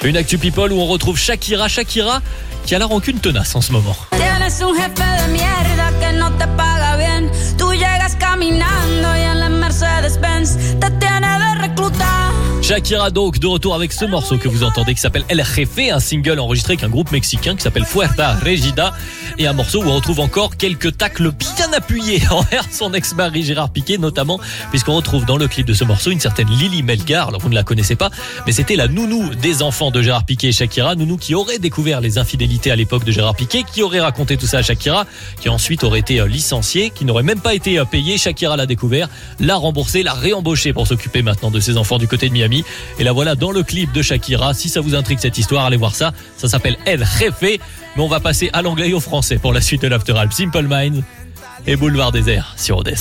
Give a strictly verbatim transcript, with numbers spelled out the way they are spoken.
Une actu people où on retrouve Shakira. Shakira qui a la rancune tenace en ce moment. Tienes un jefe de mierda que no te paga bien. Tú llegas caminando y en la Mercedes-Benz te tiene de reclutar. Shakira donc de retour avec ce morceau que vous entendez qui s'appelle El Jefe, un single enregistré avec un groupe mexicain qui s'appelle Fuerza Regida, et un morceau où on retrouve encore quelques tacles bien appuyés envers son ex-mari Gérard Piqué, notamment puisqu'on retrouve dans le clip de ce morceau une certaine Lily Melgar. Alors vous ne la connaissez pas, mais c'était la nounou des enfants de Gérard Piqué et Shakira, nounou qui aurait découvert les infidélités à l'époque de Gérard Piqué, qui aurait raconté tout ça à Shakira, qui ensuite aurait été licenciée, qui n'aurait même pas été payée. Shakira l'a découvert, l'a remboursé, l'a réembauché pour s'occuper maintenant de ses enfants du côté de Miami. Et la voilà dans le clip de Shakira. Si ça vous intrigue cette histoire, allez voir ça. Ça s'appelle El Jefe. Mais on va passer à l'anglais et au français pour la suite de l'After Alp. Simple Minds et Boulevard Désert sur Odessa.